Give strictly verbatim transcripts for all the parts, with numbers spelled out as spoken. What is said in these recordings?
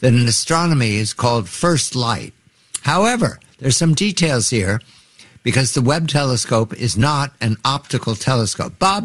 that in astronomy is called first light. However, there's some details here because the Webb telescope is not an optical telescope. Bob,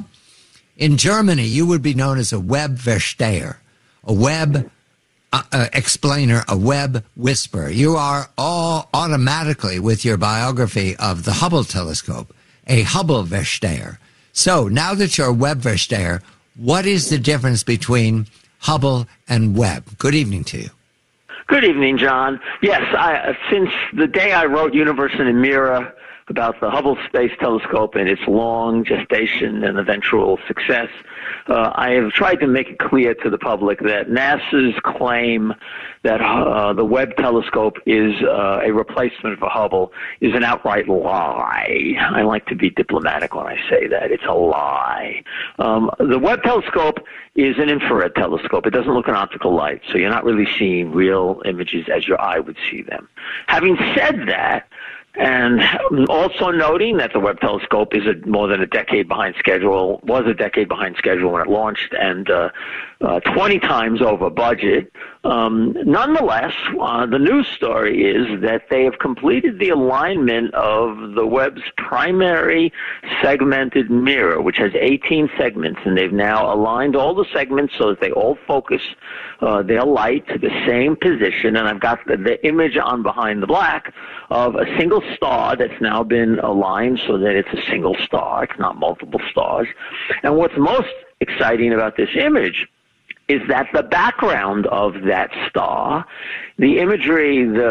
in Germany, you would be known as a Webb-Versteher, a Webb uh, uh, explainer, a Webb whisperer. You are all automatically, with your biography of the Hubble telescope, a Hubble-Versteher. So now that you're a Webb-Versteher, what is the difference between Hubble and Webb? Good evening to you. Good evening, John. Yes, I, since the day I wrote Universe in a Mirror about the Hubble Space Telescope and its long gestation and eventual success, uh, I have tried to make it clear to the public that NASA's claim that uh, the Webb telescope is uh, a replacement for Hubble is an outright lie. I like to be diplomatic when I say that. It's a lie. Um, the Webb telescope is an infrared telescope. It doesn't look at optical light, so you're not really seeing real images as your eye would see them. Having said that, and also noting that the Webb telescope is a, more than a decade behind schedule, was a decade behind schedule when it launched, and uh, uh, twenty times over budget. Um, nonetheless, uh, the news story is that they have completed the alignment of the Webb's primary segmented mirror, which has eighteen segments, and they've now aligned all the segments so that they all focus uh, their light to the same position. And I've got the, the image on behind the black of a single star that's now been aligned so that it's a single star. It's not multiple stars. And what's most exciting about this image is that the background of that star, the imagery, the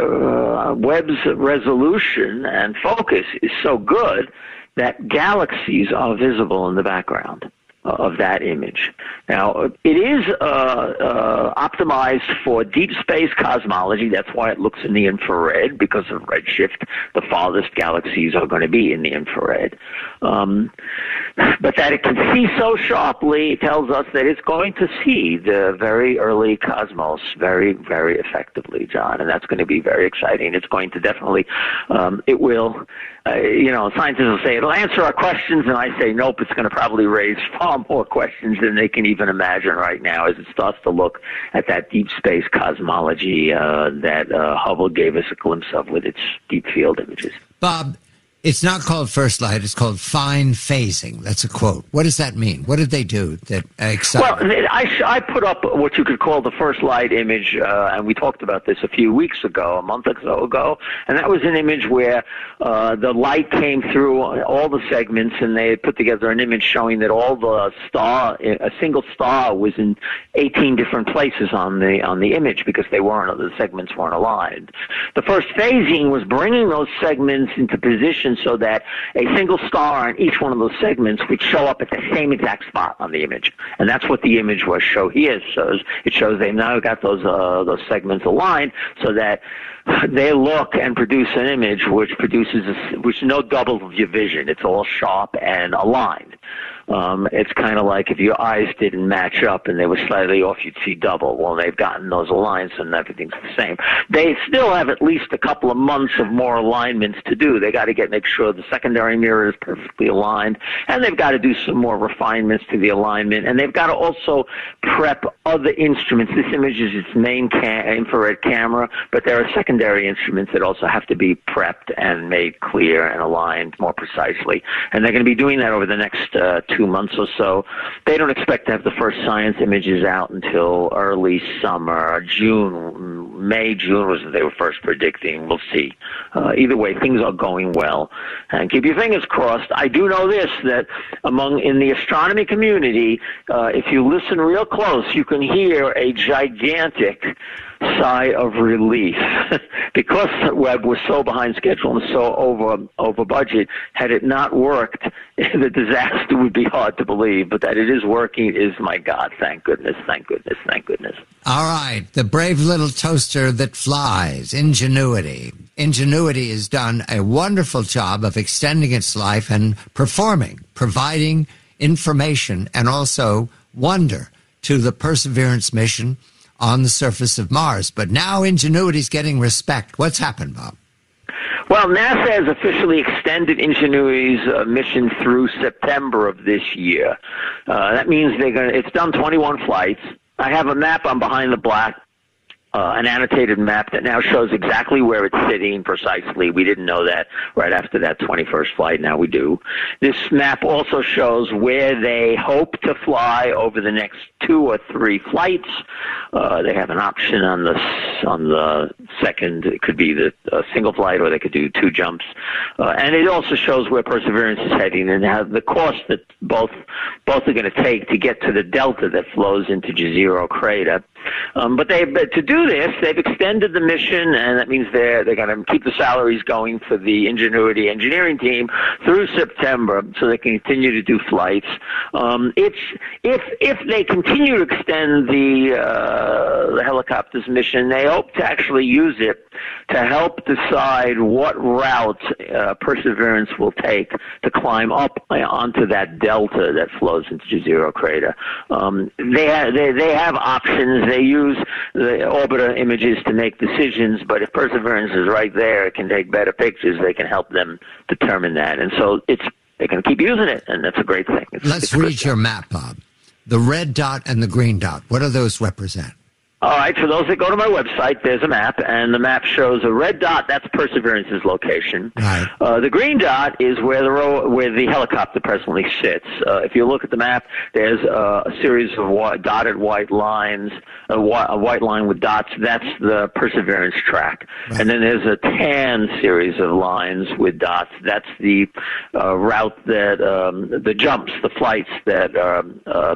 uh, Webb's resolution and focus is so good that galaxies are visible in the background of that image. Now, it is uh, uh, optimized for deep space cosmology. That's why it looks in the infrared, because of redshift. The farthest galaxies are going to be in the infrared. Um, but that it can see so sharply tells us that it's going to see the very early cosmos very, very effectively, John, and that's going to be very exciting. It's going to definitely, um, it will, uh, you know, scientists will say it'll answer our questions, and I say, nope, it's going to probably raise far more questions than they can even imagine right now as it starts to look at that deep space cosmology uh, that uh, Hubble gave us a glimpse of with its deep field images. Bob, it's not called first light. It's called fine phasing. That's a quote. What does that mean? What did they do that excited? Well, I, I put up what you could call the first light image, uh, and we talked about this a few weeks ago, a month or so ago, and that was an image where uh, the light came through all the segments, and they had put together an image showing that all the star, a single star, was in eighteen different places on the on the image because they weren't, the segments weren't aligned. The first phasing was bringing those segments into position so that a single star in each one of those segments would show up at the same exact spot on the image. And that's what the image was show here shows. It shows they've now got those uh, those segments aligned so that they look and produce an image which produces a, which no double your vision. It's all sharp and aligned. Um, it's kind of like if your eyes didn't match up and they were slightly off, you'd see double. Well, they've gotten those aligned, so everything's the same. They still have at least a couple of months of more alignments to do. They got to get make sure the secondary mirror is perfectly aligned, and they've got to do some more refinements to the alignment, and they've got to also prep other instruments. This image is its main ca- infrared camera, but there are secondary instruments that also have to be prepped and made clear and aligned more precisely, and they're going to be doing that over the next uh, two months or so. They don't expect to have the first science images out until early summer, June, May, June was what they were first predicting. We'll see. Uh, either way, things are going well. And keep your fingers crossed. I do know this, that among in the astronomy community, uh, if you listen real close, you can hear a gigantic sigh of relief because Webb was so behind schedule and so over over budget. Had it not worked, the disaster would be hard to believe. But that it is working is, my God, thank goodness, thank goodness, thank goodness. All right, the brave little toaster that flies, Ingenuity. Ingenuity has done a wonderful job of extending its life and performing, providing information and also wonder to the Perseverance mission on the surface of Mars. But now Ingenuity's getting respect. What's happened, Bob? Well, NASA has officially extended Ingenuity's uh, mission through September of this year. Uh, that means they're going to, it's done twenty-one flights. I have a map on behind the black. uh, an annotated map that now shows exactly where it's sitting precisely. We didn't know that right after that twenty-first flight. Now we do. This map also shows where they hope to fly over the next two or three flights. Uh, they have an option on the on the second. It could be the uh, single flight, or they could do two jumps. Uh, and it also shows where Perseverance is heading and how the course that both both are going to take to get to the delta that flows into Jezero Crater. Um, but they, but to do this, they've extended the mission, and that means they're they're going to keep the salaries going for the Ingenuity engineering team through September, so they can continue to do flights. Um, it's if if they continue to extend the uh, the helicopter's mission, they hope to actually use it to help decide what route uh, Perseverance will take to climb up onto that delta that flows into Jezero Crater. Um, they, have, they they have options. They use the orbiter images to make decisions, but if Perseverance is right there, it can take better pictures. They can help them determine that, and so it's they can keep using it, and that's a great thing. It's, Let's it's read your map, Bob. The red dot and the green dot. What do those represent? All right, for those that go to my website, there's a map, and the map shows a red dot. That's Perseverance's location. Right. Uh, the green dot is where the ro- where the helicopter presently sits. Uh, if you look at the map, there's uh, a series of white, dotted white lines, a, whi- a white line with dots. That's the Perseverance track. Right. And then there's a tan series of lines with dots. That's the uh, route that um, the jumps, the flights that um, uh,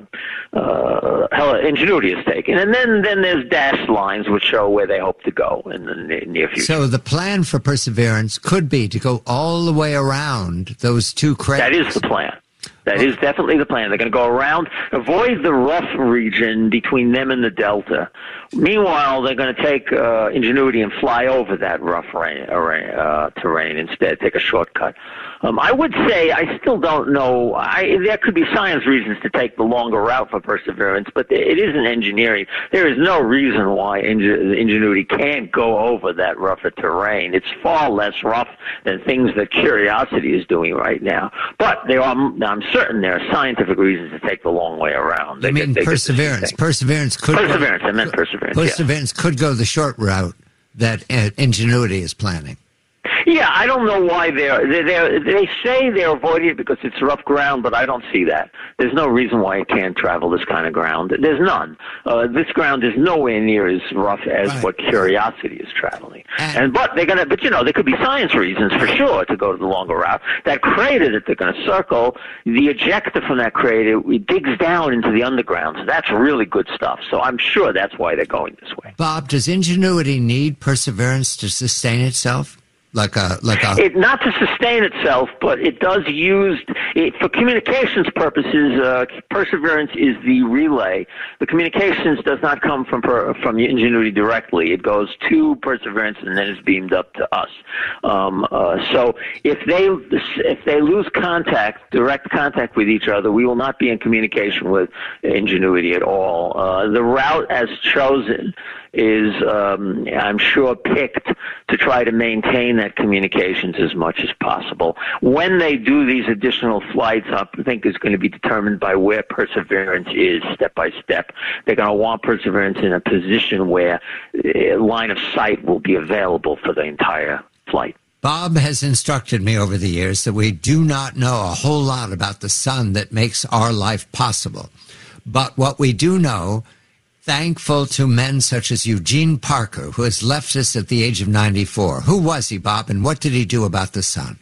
uh, Ingenuity is taking. And then then there's dashed lines which show where they hope to go in the near future. So the plan for Perseverance could be to go all the way around those two craters. That is the plan. That is definitely the plan. They're going to go around, avoid the rough region between them and the delta. Meanwhile, they're going to take uh, Ingenuity and fly over that rough rain, uh, terrain instead, take a shortcut. Um, I would say I still don't know. I, there could be science reasons to take the longer route for Perseverance, but it isn't engineering. There is no reason why Inge- Ingenuity can't go over that rougher terrain. It's far less rough than things that Curiosity is doing right now. But there are, I'm certain there are scientific reasons to take the long way around. I mean, Perseverance. Perseverance could Perseverance. Go, I meant Perseverance. Perseverance yeah. could go the short route that uh, Ingenuity is planning. Yeah, I don't know why they're, they're, they're, they say they're avoiding it because it's rough ground, but I don't see that. There's no reason why it can't travel this kind of ground. There's none. Uh, this ground is nowhere near as rough as right. what Curiosity is traveling. And, and but they're gonna, but you know, there could be science reasons for sure to go to the longer route. That crater that they're going to circle, the ejector from that crater, it digs down into the underground. So that's really good stuff. So I'm sure that's why they're going this way. Bob, does Ingenuity need Perseverance to sustain itself? Like a, like a... It, not to sustain itself, but it does use, it, for communications purposes, uh, Perseverance is the relay. The communications does not come from per, from Ingenuity directly. It goes to Perseverance and then is beamed up to us. Um, uh, so if they, if they lose contact, direct contact with each other, we will not be in communication with Ingenuity at all. Uh, the route as chosen is, um, I'm sure, picked to try to maintain that communications as much as possible. When they do these additional flights, I think is going to be determined by where Perseverance is step by step. They're going to want Perseverance in a position where uh, line of sight will be available for the entire flight. Bob has instructed me over the years that we do not know a whole lot about the sun that makes our life possible. But what we do know, thankful to men such as Eugene Parker, who has left us at the age of ninety-four. Who was he, Bob, and what did he do about the sun?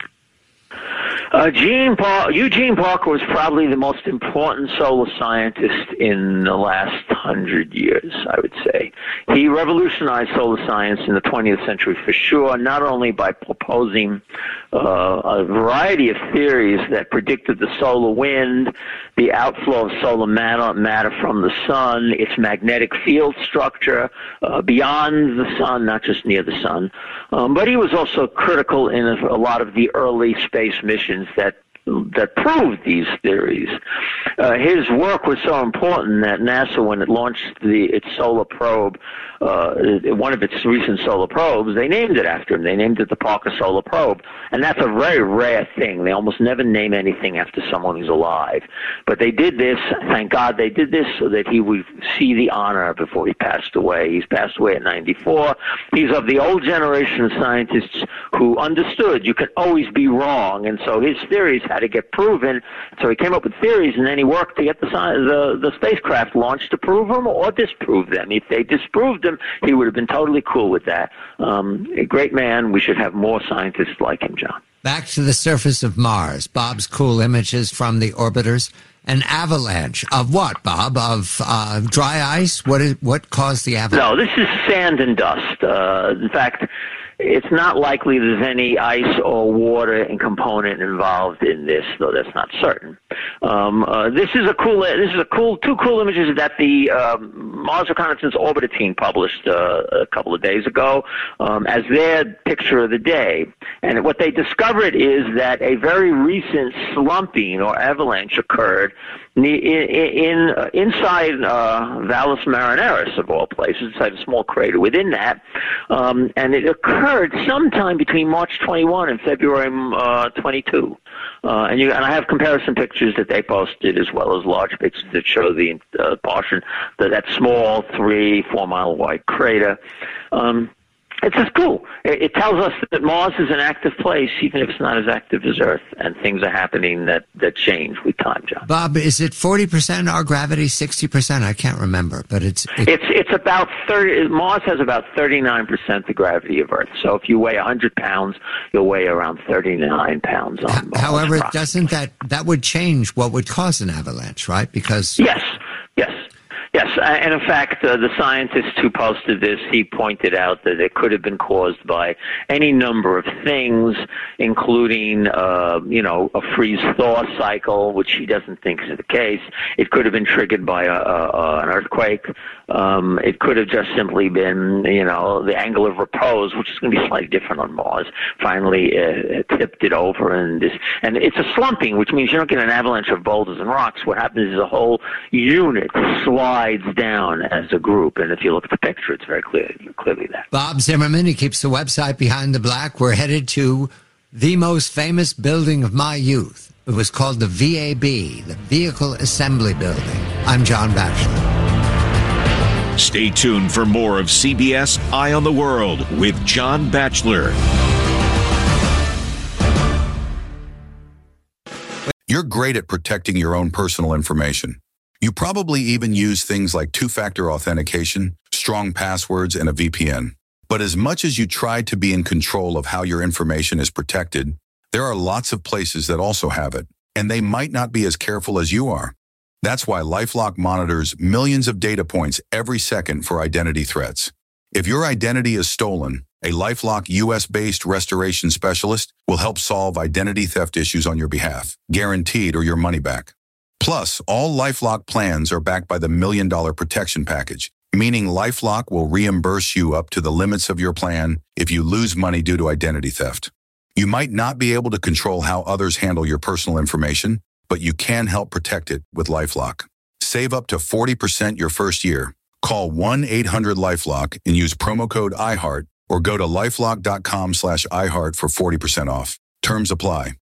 Uh, Gene Par- Eugene Parker was probably the most important solar scientist in the last hundred years, I would say. He revolutionized solar science in the twentieth century for sure, not only by proposing uh, a variety of theories that predicted the solar wind, the outflow of solar matter, matter from the sun, its magnetic field structure uh, beyond the sun, not just near the sun. Um, but he was also critical in a, a lot of the early space missions that that proved these theories. Uh, his work was so important that NASA, when it launched the its solar probe, uh, one of its recent solar probes, they named it after him. They named it the Parker Solar Probe, and that's a very rare thing. They almost never name anything after someone who's alive. But they did this, thank God they did this, so that he would see the honor before he passed away. He's passed away at ninety-four. He's of the old generation of scientists who understood you can always be wrong, and so his theories had to get proven. So he came up with theories, and then he worked to get the the, the spacecraft launched to prove them or disprove them. If they disproved them, he would have been totally cool with that. Um, a great man. We should have more scientists like him, John. Back to the surface of Mars. Bob's cool images from the orbiters. An avalanche of what, Bob? Of uh, dry ice? What is what caused the avalanche? No, this is sand and dust. Uh, in fact, it's not likely there's any ice or water and component involved in this, though that's not certain. Um, uh, this is a cool. This is a cool. Two cool images that the um, Mars Reconnaissance Orbiter team published uh, a couple of days ago um, as their picture of the day. And what they discovered is that a very recent slumping or avalanche occurred in, in uh, inside uh, Valles Marineris, of all places, inside a small crater within that, um, and it occurred sometime between March twenty-first and February uh, twenty-second. Uh, and, you, and I have comparison pictures that they posted, as well as large pictures that show the uh, portion, that, that small three, four mile wide crater. Um, It's just cool. It, it tells us that Mars is an active place, even if it's not as active as Earth, and things are happening that, that change with time, John. Bob, is it forty percent our gravity, sixty percent? I can't remember, but it's... It, it's it's about thirty... Mars has about thirty-nine percent the gravity of Earth. So if you weigh one hundred pounds, you'll weigh around thirty-nine pounds on Mars. However, doesn't that... That would change what would cause an avalanche, right? Because... Yes, yes. Yes, and in fact, uh, the scientist who posted this, he pointed out that it could have been caused by any number of things, including, uh, you know, a freeze-thaw cycle, which he doesn't think is the case. It could have been triggered by a, a, an earthquake. Um, it could have just simply been, you know, the angle of repose, which is going to be slightly different on Mars, finally uh, tipped it over. And, this, and it's a slumping, which means you don't get an avalanche of boulders and rocks. What happens is a whole unit slides down as a group, and if you look at the picture, it's very clear, clearly that. Bob Zimmerman, he keeps the website Behind the Black. We're headed to the most famous building of my youth. It was called the V A B, the Vehicle Assembly Building. I'm John Batchelor. Stay tuned for more of C B S Eye on the World with John Batchelor. You're great at protecting your own personal information. You probably even use things like two-factor authentication, strong passwords, and a V P N. But as much as you try to be in control of how your information is protected, there are lots of places that also have it, and they might not be as careful as you are. That's why LifeLock monitors millions of data points every second for identity threats. If your identity is stolen, a LifeLock U S-based restoration specialist will help solve identity theft issues on your behalf, guaranteed or your money back. Plus, all LifeLock plans are backed by the Million Dollar Protection Package, meaning LifeLock will reimburse you up to the limits of your plan if you lose money due to identity theft. You might not be able to control how others handle your personal information, but you can help protect it with LifeLock. Save up to forty percent your first year. Call one eight hundred LifeLock and use promo code I heart or go to lifelock dot com slash iHeart for forty percent off. Terms apply.